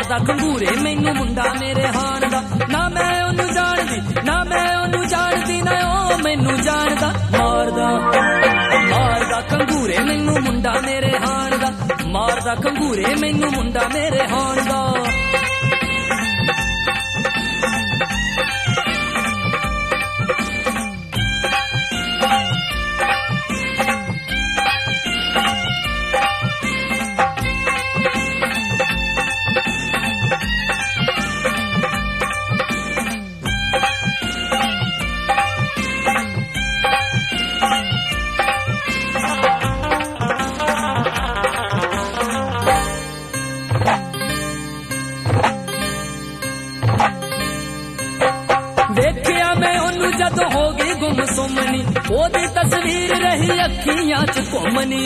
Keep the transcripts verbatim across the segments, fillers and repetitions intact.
मारदा खंगूरे मैनू मुंडा मेरे हाण दा। ना मैं ओनू जानदी ना मैं ओनू जानदी ना ओ मैनू जानदा। मारदा मारदा खंगूरे मैनू मुंडा मेरे हाण दा। मारदा खंगूरे मैनू मुंडा मेरे हाण दा। देखिया मैं ओनू जदों हो गई गुम सुमनी ओदी तस्वीर रही अखियां च घुमनी।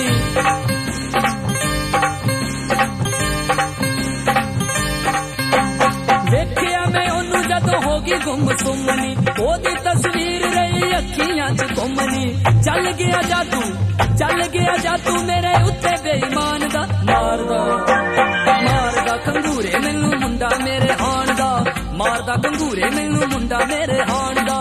देखिया मैं ओनू जदों हो गई गुम सुमनी ओदी तस्वीर रही अखियां च घुमनी। चल गया जादू चल गया जादू मेरे उत्ते बेईमान दा। मारदा मारदा खंगूरे मैनू मुंडा मेरे हाण दा। मारदा खंगूरे मैनू मुंडा मेरे हाण दा।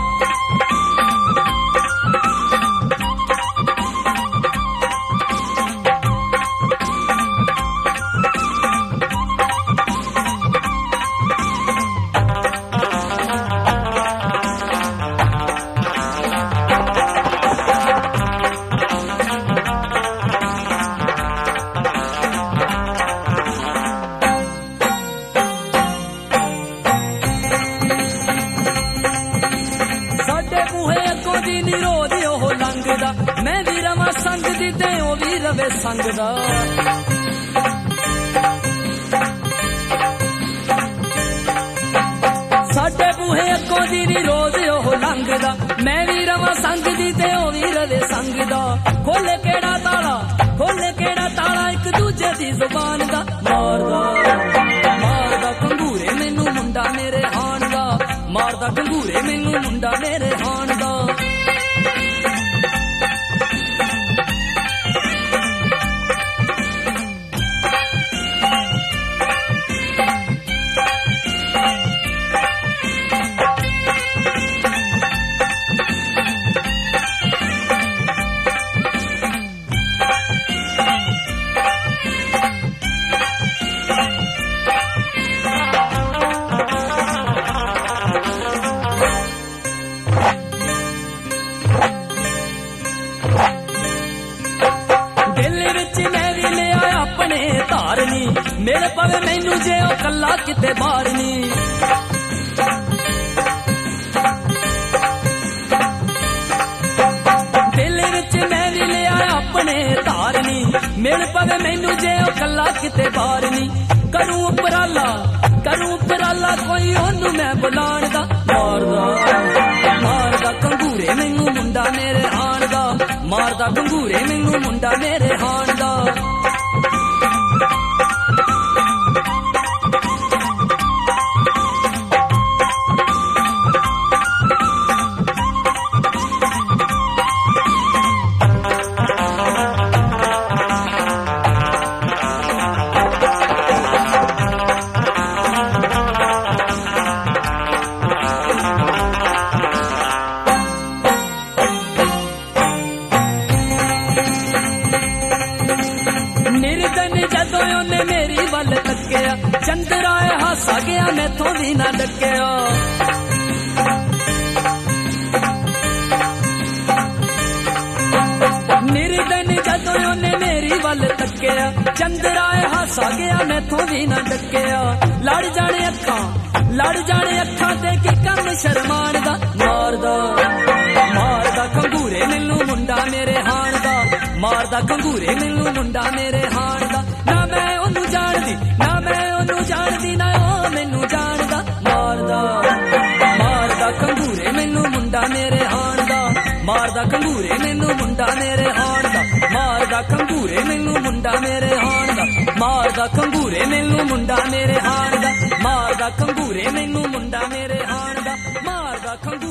मैं भी रवा संग दी ते ओ भी रवे संग दा। साडे बूहे अगों दी नी रोज ओह लंघदा। मैं भी रवा संग दी ते ओ भी रवे संग दा। खोले केड़ा ताला खोले केड़ा ताला एक दूजे दी जुबान दा। मारदा मारदा खंगूरे मैनू मुंडा मेरे हाण दा। मारदा खंगूरे मैनू मुंडा मेरे हाण दा। मेरे पवे मैनू जे ओ कल्ला किते बारनी। दिल विच मैं भी लिया अपने धारनी। मेरे पवे मैनू जे ओ कल्ला किते बारनी। करूं उपराला करूं उपराला कोई ओनू मैं बुलाण दा। मारदा मारदा खंगूरे मैनू मुंडा मेरे हाण दा। मारदा खंगूरे मैनू मुंडा मेरे हाण दा। चंद्राए हासा गया मैथों भी ना डकया। निर्दन जदों ओने मेरी वल तकया। चंद्राए हासा गया मैथों भी ना डकया। लड़ जाने अखां लड़ जाने अखां ते की कम शर्मान दा। मारदा मारदा खंगूरे मैनू मुंडा मेरे हाण दा। मारदा खंगूरे मैनू मुंडा मेरे हाण दा। ना मैं ओनू जानदी ना मैं ओनू जानदी ना ओ मैनू जानदा। मारदा मारदा खंगूरे मैनू मुंडा मेरे हाण दा। मारदा खंगूरे मैनू मुंडा मेरे हाण दा। मारदा खंगूरे मैनू मुंडा मेरे हाण दा। मारदा खंगूरे मैनू मुंडा मेरे हाण दा। मारदा खंगूरे मैनू मुंडा मेरे हाण दा। मारदा खंगूरे